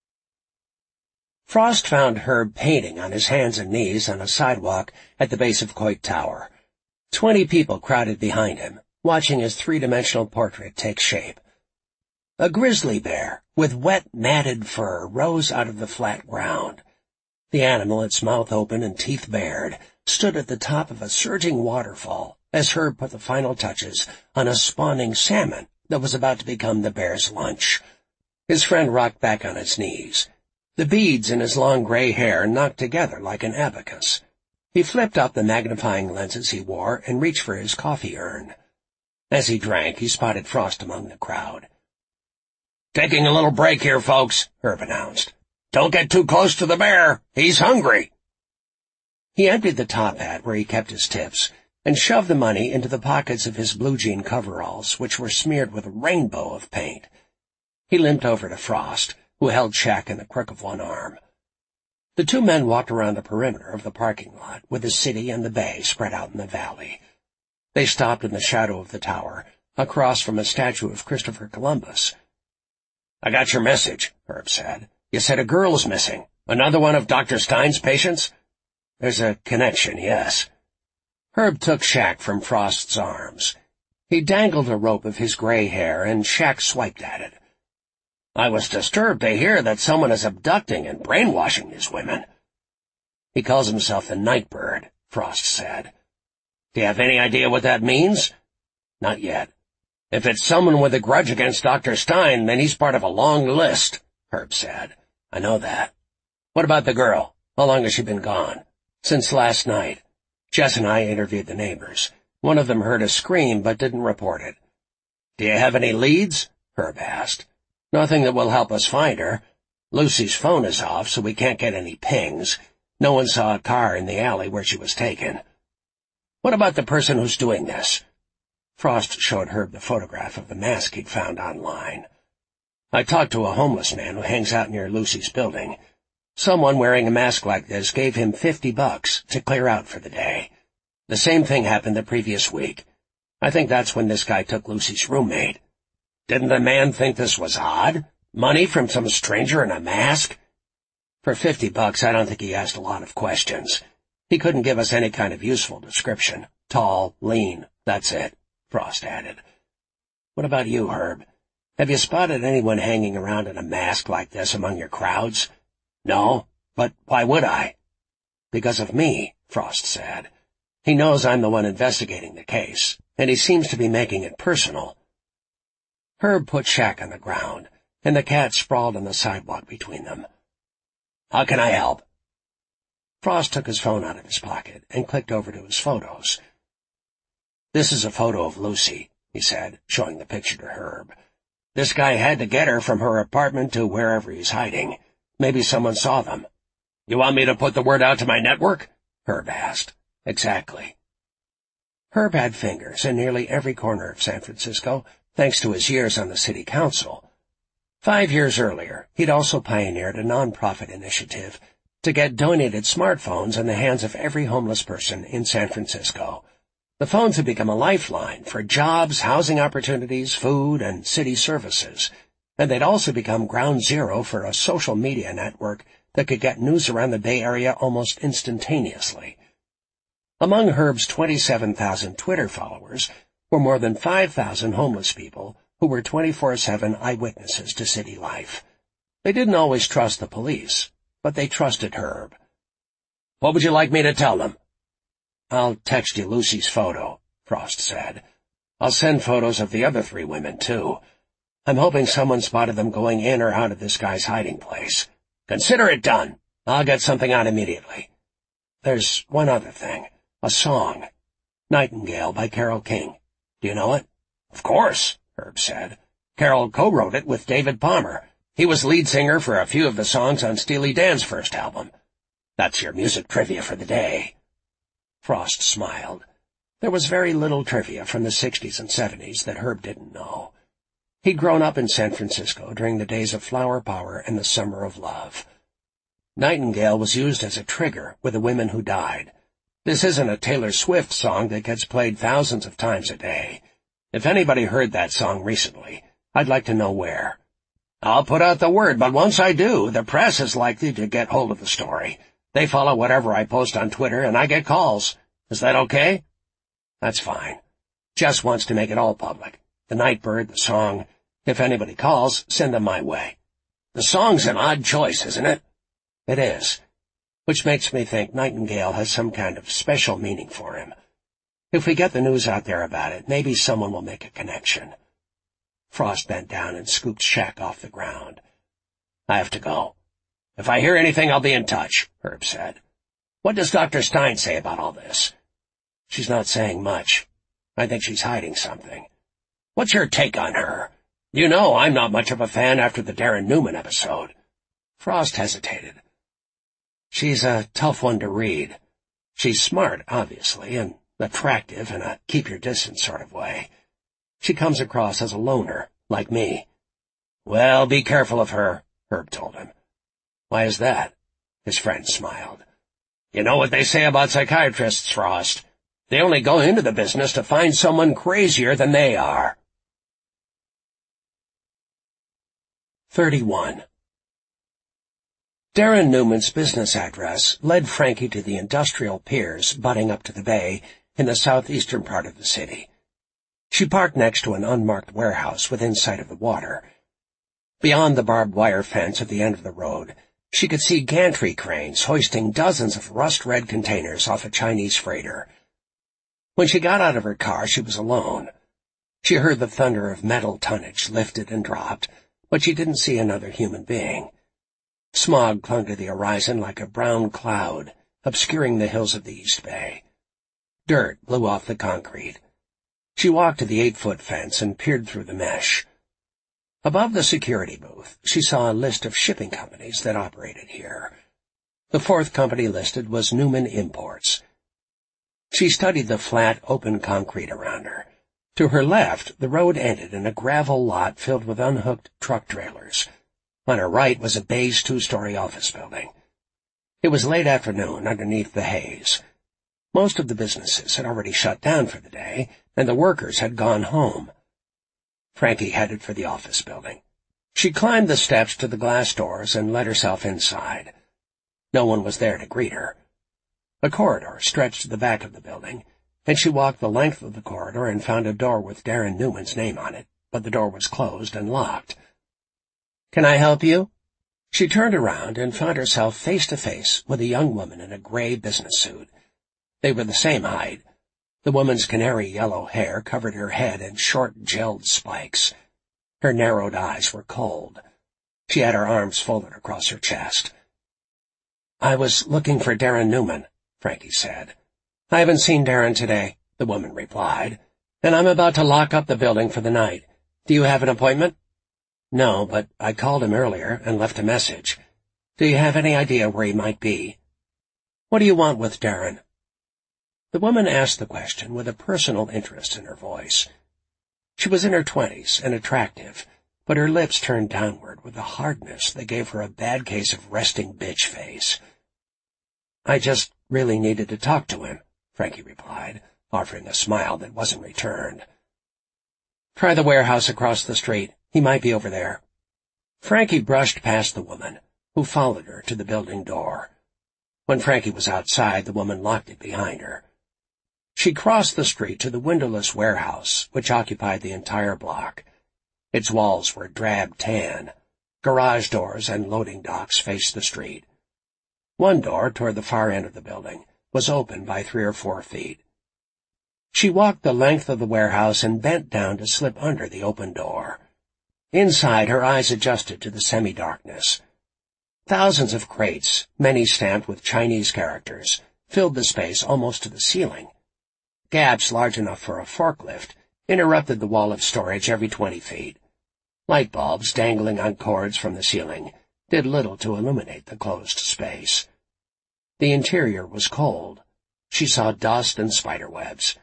Frost found Herb painting on his hands and knees on a sidewalk at the base of Coit Tower. Twenty people crowded behind him, watching his three-dimensional portrait take shape. A grizzly bear with wet, matted fur rose out of the flat ground. The animal, its mouth open and teeth bared, stood at the top of a surging waterfall as Herb put the final touches on a spawning salmon that was about to become the bear's lunch. His friend rocked back on his knees. The beads in his long gray hair knocked together like an abacus. He flipped up the magnifying lenses he wore and reached for his coffee urn. As he drank, he spotted Frost among the crowd. "Taking a little break here, folks," Herb announced. "Don't get too close to the bear. He's hungry." He emptied the top hat where he kept his tips and shoved the money into the pockets of his blue jean coveralls, which were smeared with a rainbow of paint. He limped over to Frost, who held Shaq in the crook of one arm. The two men walked around the perimeter of the parking lot, with the city and the bay spread out in the valley. They stopped in the shadow of the tower, across from a statue of Christopher Columbus. "I got your message," Herb said. "You said a girl's missing. Another one of Doctor Stein's patients?" "There's a connection, yes." Herb took Shaq from Frost's arms. He dangled a rope of his gray hair, and Shaq swiped at it. "I was disturbed to hear that someone is abducting and brainwashing these women." "He calls himself the Nightbird," Frost said. "Do you have any idea what that means?" "Not yet. If it's someone with a grudge against Doctor Stein, then he's part of a long list," Herb said. "I know that. What about the girl? How long has she been gone?" "Since last night. Jess and I interviewed the neighbors. One of them heard a scream but didn't report it." "Do you have any leads?" Herb asked. "Nothing that will help us find her. Lucy's phone is off, so we can't get any pings. No one saw a car in the alley where she was taken." "What about the person who's doing this?" Frost showed Herb the photograph of the mask he'd found online. "I talked to a homeless man who hangs out near Lucy's building. Someone wearing a mask like this gave him fifty bucks to clear out for the day. The same thing happened the previous week. I think that's when this guy took Lucy's roommate. Didn't the man think this was odd? Money from some stranger in a mask? For fifty bucks, I don't think he asked a lot of questions. He couldn't give us any kind of useful description. Tall, lean, that's it," Frost added. "What about you, Herb? Have you spotted anyone hanging around in a mask like this among your crowds?" "No, but why would I?" "Because of me," Frost said. "He knows I'm the one investigating the case, and he seems to be making it personal." Herb put Shaq on the ground, and the cat sprawled on the sidewalk between them. "How can I help?" Frost took his phone out of his pocket and clicked over to his photos. "This is a photo of Lucy," he said, showing the picture to Herb. "This guy had to get her from her apartment to wherever he's hiding. Maybe someone saw them." "You want me to put the word out to my network?" Herb asked. "Exactly." Herb had fingers in nearly every corner of San Francisco, thanks to his years on the city council. Five years earlier, he'd also pioneered a nonprofit initiative to get donated smartphones in the hands of every homeless person in San Francisco. The phones had become a lifeline for jobs, housing opportunities, food, and city services. and they'd also become ground zero for a social media network that could get news around the Bay Area almost instantaneously. Among Herb's twenty-seven thousand Twitter followers were more than five thousand homeless people who were twenty-four seven eyewitnesses to city life. They didn't always trust the police, but they trusted Herb. "What would you like me to tell them?" "I'll text you Lucy's photo," Frost said. "I'll send photos of the other three women, too. I'm hoping someone spotted them going in or out of this guy's hiding place. Consider it done. I'll get something out immediately. There's one other thing. A song. Nightingale by Carole King. Do you know it?" "Of course," Herb said. "Carole co-wrote it with David Palmer. He was lead singer for a few of the songs on Steely Dan's first album. That's your music trivia for the day." Frost smiled. There was very little trivia from the sixties and seventies that Herb didn't know. He'd grown up in San Francisco during the days of flower power and the summer of love. Nightingale was used as a trigger with the women who died. This isn't a Taylor Swift song that gets played thousands of times a day. If anybody heard that song recently, I'd like to know where. I'll put out the word, but once I do, the press is likely to get hold of the story. They follow whatever I post on Twitter, and I get calls. Is that okay?" "That's fine. Jess wants to make it all public. The Nightbird, the song. If anybody calls, send them my way." "The song's an odd choice, isn't it?" "It is. Which makes me think Nightingale has some kind of special meaning for him. If we get the news out there about it, maybe someone will make a connection." Frost bent down and scooped Shaq off the ground. "I have to go. If I hear anything, I'll be in touch," Herb said. "What does Doctor Stein say about all this?" "She's not saying much. I think she's hiding something." "What's your take on her? You know I'm not much of a fan after the Darren Newman episode." Frost hesitated. "She's a tough one to read. She's smart, obviously, and attractive in a keep-your-distance sort of way. She comes across as a loner, like me." "Well, be careful of her," Herb told him. "Why is that?" His friend smiled. "You know what they say about psychiatrists, Frost. They only go into the business to find someone crazier than they are." thirty-one. Darren Newman's business address led Frankie to the industrial piers butting up to the bay in the southeastern part of the city. She parked next to an unmarked warehouse within sight of the water. Beyond the barbed wire fence at the end of the road, she could see gantry cranes hoisting dozens of rust-red containers off a Chinese freighter. When she got out of her car, she was alone. She heard the thunder of metal tonnage lifted and dropped, but she didn't see another human being. Smog clung to the horizon like a brown cloud, obscuring the hills of the East Bay. Dirt blew off the concrete. She walked to the eight-foot fence and peered through the mesh. Above the security booth, she saw a list of shipping companies that operated here. The fourth company listed was Newman Imports. She studied the flat, open concrete around her. To her left, the road ended in a gravel lot filled with unhooked truck trailers. On her right was a beige two-story office building. It was late afternoon underneath the haze. Most of the businesses had already shut down for the day, and the workers had gone home. Frankie headed for the office building. She climbed the steps to the glass doors and let herself inside. No one was there to greet her. A corridor stretched to the back of the building, and she walked the length of the corridor and found a door with Darren Newman's name on it, but the door was closed and locked. "Can I help you?" She turned around and found herself face to face with a young woman in a gray business suit. They were the same height. The woman's canary-yellow hair covered her head in short, gelled spikes. Her narrowed eyes were cold. She had her arms folded across her chest. "I was looking for Darren Newman," Frankie said. "I haven't seen Darren today," the woman replied, "and I'm about to lock up the building for the night. Do you have an appointment?" "No, but I called him earlier and left a message. Do you have any idea where he might be?" "What do you want with Darren?" The woman asked the question with a personal interest in her voice. She was in her twenties and attractive, but her lips turned downward with a hardness that gave her a bad case of resting bitch face. "I just really needed to talk to him," Frankie replied, offering a smile that wasn't returned. "Try the warehouse across the street. He might be over there." Frankie brushed past the woman, who followed her to the building door. When Frankie was outside, the woman locked it behind her. She crossed the street to the windowless warehouse, which occupied the entire block. Its walls were drab tan. Garage doors and loading docks faced the street. One door, toward the far end of the building, was open by three or four feet. She walked the length of the warehouse and bent down to slip under the open door. Inside, her eyes adjusted to the semi-darkness. Thousands of crates, many stamped with Chinese characters, filled the space almost to the ceiling. Gaps large enough for a forklift interrupted the wall of storage every twenty feet. Light bulbs dangling on cords from the ceiling did little to illuminate the closed space. The interior was cold. She saw dust and spiderwebs.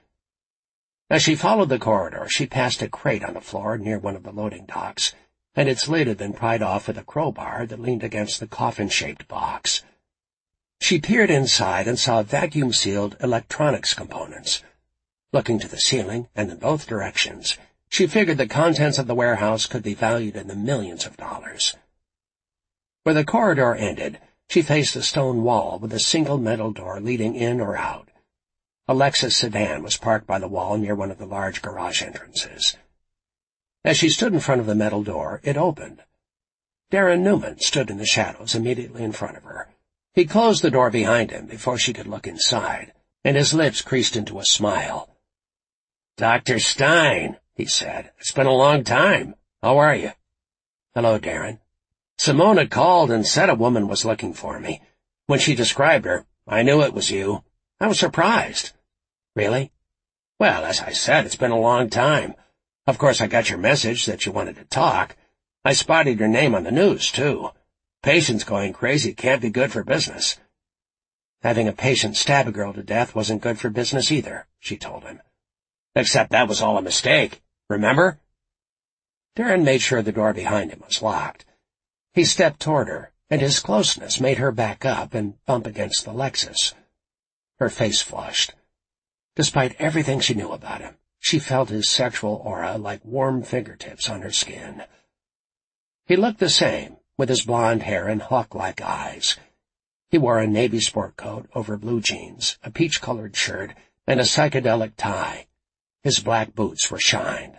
As she followed the corridor, she passed a crate on the floor near one of the loading docks, and its lid had been pried off with a crowbar that leaned against the coffin-shaped box. She peered inside and saw vacuum-sealed electronics components. Looking to the ceiling and in both directions, she figured the contents of the warehouse could be valued in the millions of dollars. Where the corridor ended, she faced a stone wall with a single metal door leading in or out. A Lexus sedan was parked by the wall near one of the large garage entrances. As she stood in front of the metal door, it opened. Darren Newman stood in the shadows immediately in front of her. He closed the door behind him before she could look inside, and his lips creased into a smile. "Doctor Stein," he said. "It's been a long time. How are you?" "Hello, Darren." "Simona called and said a woman was looking for me. When she described her, I knew it was you. I was surprised." "Really?" "Well, as I said, it's been a long time. Of course, I got your message that you wanted to talk. I spotted your name on the news, too. Patients going crazy can't be good for business." "Having a patient stab a girl to death wasn't good for business either," she told him. "Except that was all a mistake. Remember?" Darren made sure the door behind him was locked. He stepped toward her, and his closeness made her back up and bump against the Lexus. Her face flushed. Despite everything she knew about him, she felt his sexual aura like warm fingertips on her skin. He looked the same, with his blonde hair and hawk-like eyes. He wore a navy sport coat over blue jeans, a peach-colored shirt, and a psychedelic tie. His black boots were shined.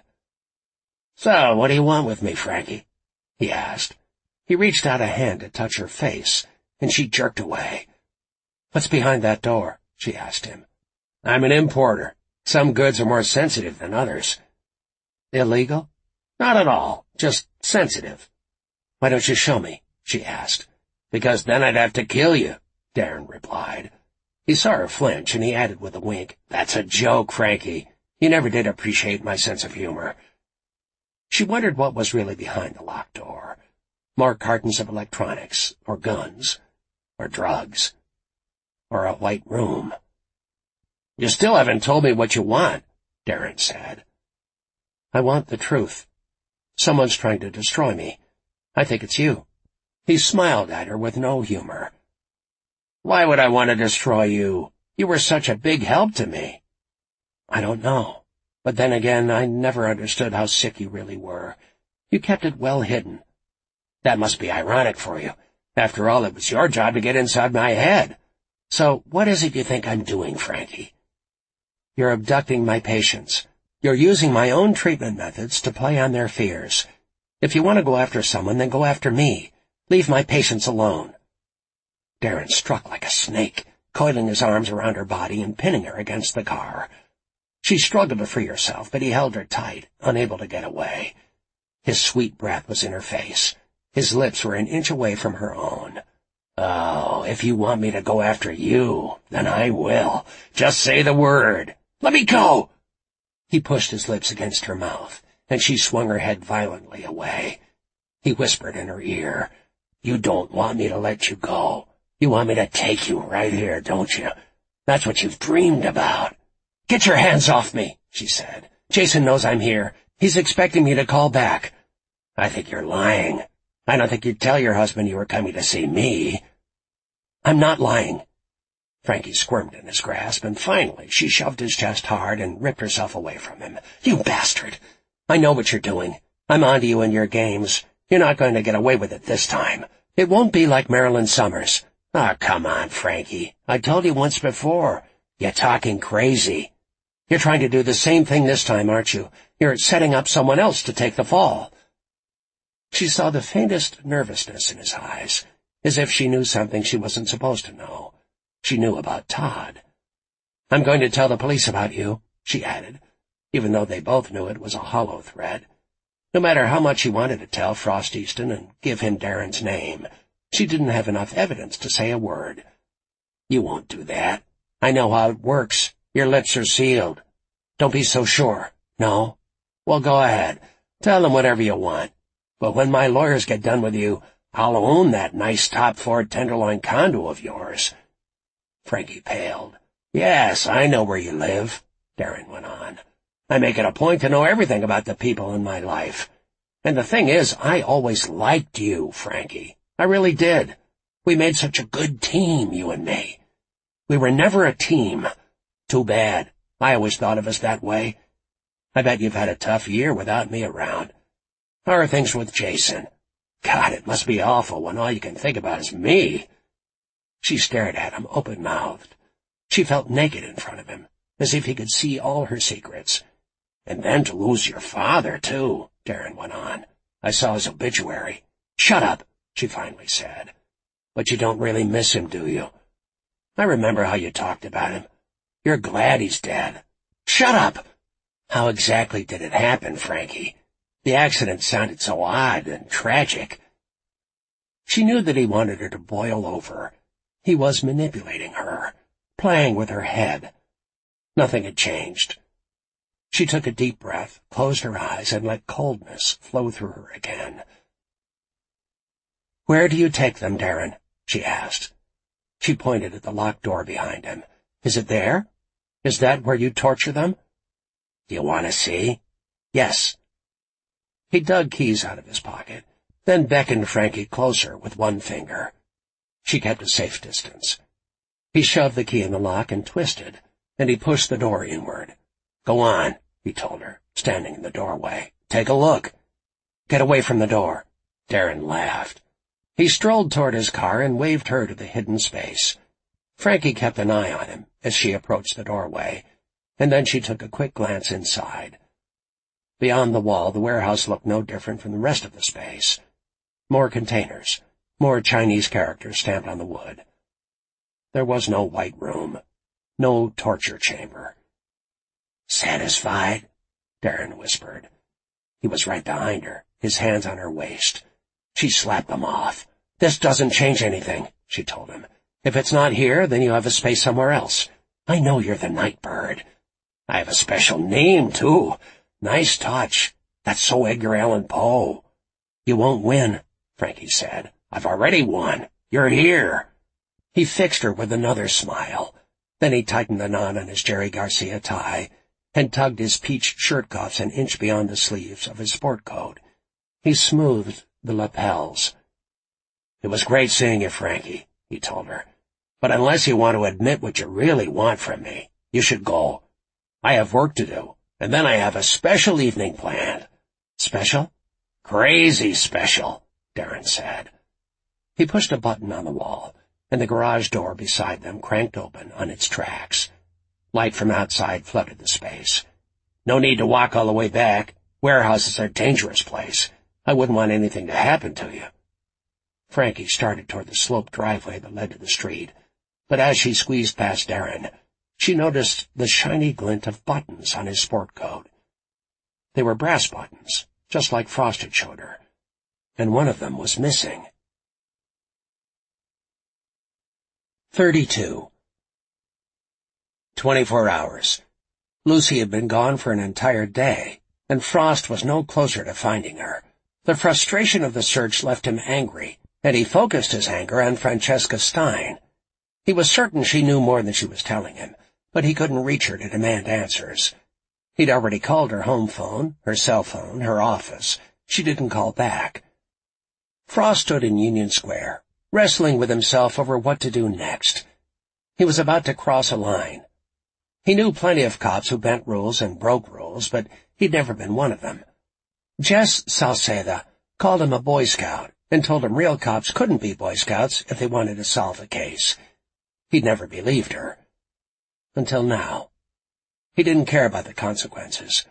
"So, what do you want with me, Frankie?" he asked. He reached out a hand to touch her face, and she jerked away. "What's behind that door?" she asked him. "I'm an importer. Some goods are more sensitive than others." "Illegal?" "Not at all. Just sensitive." "Why don't you show me?" she asked. "Because then I'd have to kill you," Darren replied. He saw her flinch, and he added with a wink, "That's a joke, Frankie. You never did appreciate my sense of humor." She wondered what was really behind the locked door. More cartons of electronics, or guns, or drugs, or a white room. "You still haven't told me what you want," Darren said. "I want the truth. Someone's trying to destroy me. I think it's you." He smiled at her with no humor. "Why would I want to destroy you? You were such a big help to me." "I don't know. But then again, I never understood how sick you really were. You kept it well hidden." "That must be ironic for you. After all, it was your job to get inside my head. So what is it you think I'm doing, Frankie?" "You're abducting my patients. You're using my own treatment methods to play on their fears. If you want to go after someone, then go after me. Leave my patients alone." Darren struck like a snake, coiling his arms around her body and pinning her against the car. She struggled to free herself, but he held her tight, unable to get away. His sweet breath was in her face. His lips were an inch away from her own. "Oh, if you want me to go after you, then I will. Just say the word. Let me go!" He pushed his lips against her mouth, and she swung her head violently away. He whispered in her ear, "You don't want me to let you go. You want me to take you right here, don't you? That's what you've dreamed about." "Get your hands off me," she said. "Jason knows I'm here. He's expecting me to call back." "I think you're lying. I don't think you'd tell your husband you were coming to see me." "I'm not lying." Frankie squirmed in his grasp, and finally she shoved his chest hard and ripped herself away from him. "You bastard! I know what you're doing. I'm onto you and your games. You're not going to get away with it this time. It won't be like Marilyn Summers. Ah, oh, come on, Frankie. I told you once before. You're talking crazy. You're trying to do the same thing this time, aren't you? You're setting up someone else to take the fall." She saw the faintest nervousness in his eyes, as if she knew something she wasn't supposed to know. She knew about Todd. "I'm going to tell the police about you," she added, even though they both knew it was a hollow threat. No matter how much she wanted to tell Frost Easton and give him Darren's name, she didn't have enough evidence to say a word. "You won't do that. I know how it works. Your lips are sealed. Don't be so sure. No? Well, go ahead. Tell them whatever you want. But when my lawyers get done with you, I'll own that nice top-floor tenderloin condo of yours." Frankie paled. "Yes, I know where you live," Darren went on. "I make it a point to know everything about the people in my life. And the thing is, I always liked you, Frankie. I really did. We made such a good team, you and me. We were never a team. Too bad. I always thought of us that way. I bet you've had a tough year without me around. How are things with Jason? God, it must be awful when all you can think about is me." She stared at him, open-mouthed. She felt naked in front of him, as if he could see all her secrets. "And then to lose your father, too," Darren went on. "I saw his obituary." "Shut up," she finally said. "But you don't really miss him, do you? I remember how you talked about him. You're glad he's dead." "Shut up!" "How exactly did it happen, Frankie? The accident sounded so odd and tragic." She knew that he wanted her to boil over. He was manipulating her, playing with her head. Nothing had changed. She took a deep breath, closed her eyes, and let coldness flow through her again. "Where do you take them, Darren?" she asked. She pointed at the locked door behind him. "Is it there? Is that where you torture them?" "Do you want to see?" "Yes." He dug keys out of his pocket, then beckoned Frankie closer with one finger. She kept a safe distance. He shoved the key in the lock and twisted, and he pushed the door inward. "Go on," he told her, standing in the doorway. "Take a look." "Get away from the door." Darren laughed. He strolled toward his car and waved her to the hidden space. Frankie kept an eye on him as she approached the doorway, and then she took a quick glance inside. Beyond the wall, the warehouse looked no different from the rest of the space. More containers, more Chinese characters stamped on the wood. There was no white room, no torture chamber. "Satisfied?" Darren whispered. He was right behind her, his hands on her waist. She slapped them off. "This doesn't change anything," she told him. "If it's not here, then you have a space somewhere else. I know you're the Nightbird. I have a special name, too. Nice touch. That's so Edgar Allan Poe." "You won't win," Frankie said. "I've already won. You're here." He fixed her with another smile. Then he tightened the knot on his Jerry Garcia tie and tugged his peach shirt cuffs an inch beyond the sleeves of his sport coat. He smoothed the lapels. "It was great seeing you, Frankie," he told her. "But unless you want to admit what you really want from me, you should go. I have work to do, and then I have a special evening planned." "Special?" "Crazy special," Darren said. He pushed a button on the wall, and the garage door beside them cranked open on its tracks. Light from outside flooded the space. "No need to walk all the way back. Warehouses are a dangerous place. I wouldn't want anything to happen to you." Frankie started toward the sloped driveway that led to the street, but as she squeezed past Darren, she noticed the shiny glint of buttons on his sport coat. They were brass buttons, just like Frost had showed her, and one of them was missing. Thirty-two. Twenty-four hours. Lucy had been gone for an entire day, and Frost was no closer to finding her. The frustration of the search left him angry, and he focused his anger on Francesca Stein. He was certain she knew more than she was telling him, but he couldn't reach her to demand answers. He'd already called her home phone, her cell phone, her office. She didn't call back. Frost stood in Union Square, wrestling with himself over what to do next. He was about to cross a line. He knew plenty of cops who bent rules and broke rules, but he'd never been one of them. Jess Salceda called him a Boy Scout, and told him real cops couldn't be Boy Scouts if they wanted to solve a case. He'd never believed her. Until now. He didn't care about the consequences.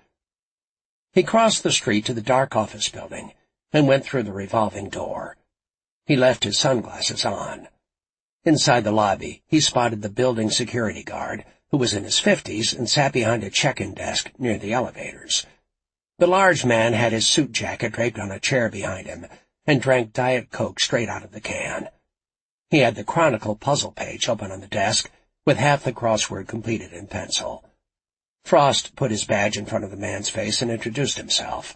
He crossed the street to the dark office building and went through the revolving door. He left his sunglasses on. Inside the lobby, he spotted the building security guard, who was in his fifties and sat behind a check-in desk near the elevators. The large man had his suit jacket draped on a chair behind him and drank Diet Coke straight out of the can. He had the Chronicle puzzle page open on the desk, with half the crossword completed in pencil. Frost put his badge in front of the man's face and introduced himself.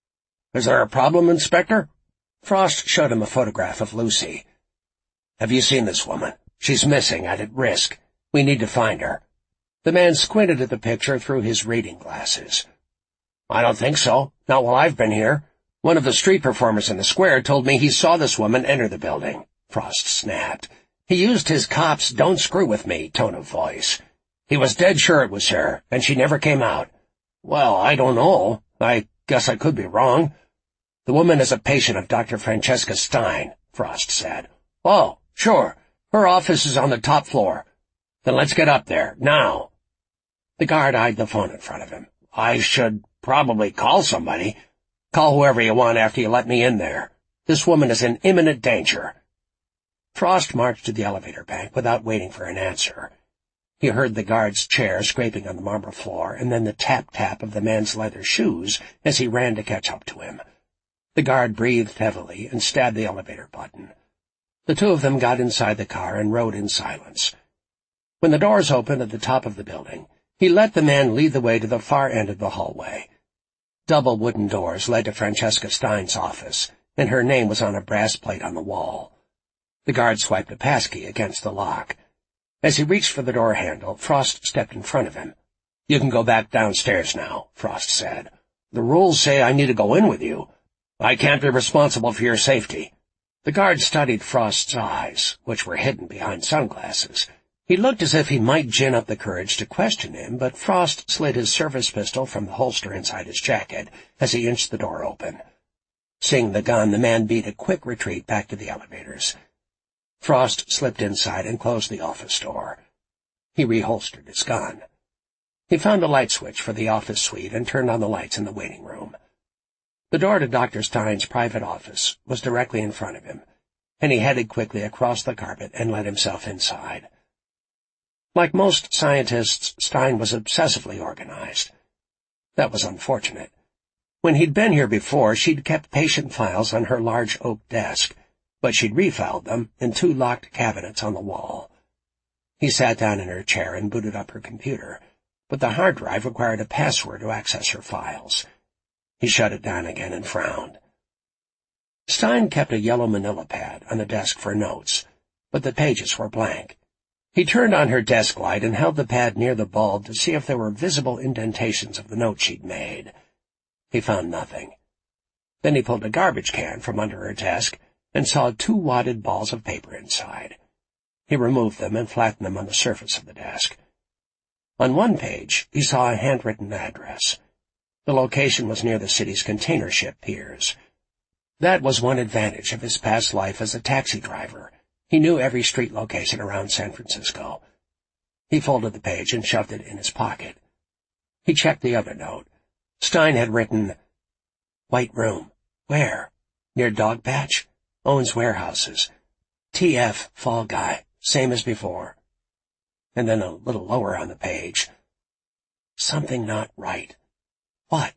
"Is there a problem, Inspector?" Frost showed him a photograph of Lucy. "Have you seen this woman? She's missing and at risk. We need to find her." The man squinted at the picture through his reading glasses. "I don't think so. Not while I've been here. One of the street performers in the square told me he saw this woman enter the building," Frost snapped. He used his cop's "don't screw with me" tone of voice. "He was dead sure it was her, and she never came out." "Well, I don't know. I guess I could be wrong." "The woman is a patient of Doctor Francesca Stein," Frost said. "Oh, sure. Her office is on the top floor. Then let's get up there, now." The guard eyed the phone in front of him. "I should probably call somebody." "Call whoever you want after you let me in there. This woman is in imminent danger." Frost marched to the elevator bank without waiting for an answer. He heard the guard's chair scraping on the marble floor, and then the tap-tap of the man's leather shoes as he ran to catch up to him. The guard breathed heavily and stabbed the elevator button. The two of them got inside the car and rode in silence. When the doors opened at the top of the building, he let the man lead the way to the far end of the hallway. Double wooden doors led to Francesca Stein's office, and her name was on a brass plate on the wall. The guard swiped a passkey against the lock. As he reached for the door handle, Frost stepped in front of him. "You can go back downstairs now," Frost said. "The rules say I need to go in with you. I can't be responsible for your safety." The guard studied Frost's eyes, which were hidden behind sunglasses. He looked as if he might gin up the courage to question him, but Frost slid his service pistol from the holster inside his jacket as he inched the door open. Seeing the gun, the man beat a quick retreat back to the elevators. Frost slipped inside and closed the office door. He reholstered his gun. He found a light switch for the office suite and turned on the lights in the waiting room. The door to Doctor Stein's private office was directly in front of him, and he headed quickly across the carpet and let himself inside. Like most scientists, Stein was obsessively organized. That was unfortunate. When he'd been here before, she'd kept patient files on her large oak desk, but she'd refiled them in two locked cabinets on the wall. He sat down in her chair and booted up her computer, but the hard drive required a password to access her files. He shut it down again and frowned. Stein kept a yellow manila pad on the desk for notes, but the pages were blank. He turned on her desk light and held the pad near the bulb to see if there were visible indentations of the note she'd made. He found nothing. Then he pulled a garbage can from under her desk and saw two wadded balls of paper inside. He removed them and flattened them on the surface of the desk. On one page, he saw a handwritten address. The location was near the city's container ship piers. That was one advantage of his past life as a taxi driver. He knew every street location around San Francisco. He folded the page and shoved it in his pocket. He checked the other note. Stein had written, "White Room. Where? Near Dogpatch? Owns warehouses. T F Fall Guy. Same as before." And then a little lower on the page, "Something not right. What?"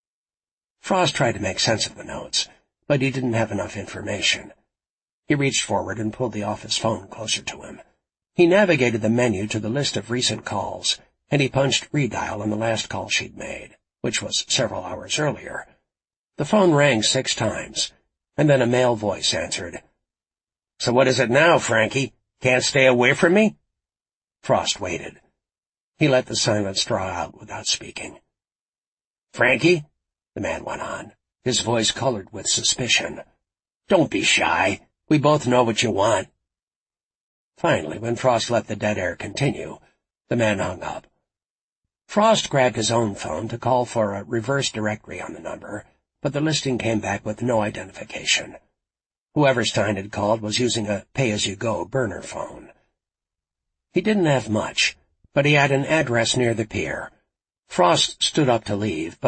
Frost tried to make sense of the notes, but he didn't have enough information. He reached forward and pulled the office phone closer to him. He navigated the menu to the list of recent calls, and he punched redial on the last call she'd made, which was several hours earlier. The phone rang six times, and then a male voice answered. "So what is it now, Frankie? Can't stay away from me?" Frost waited. He let the silence draw out without speaking. "Frankie," the man went on, his voice colored with suspicion, "don't be shy. We both know what you want." Finally, when Frost let the dead air continue, the man hung up. Frost grabbed his own phone to call for a reverse directory on the number, but the listing came back with no identification. Whoever Stein had called was using a pay-as-you-go burner phone. He didn't have much, but he had an address near the pier. Frost stood up to leave, but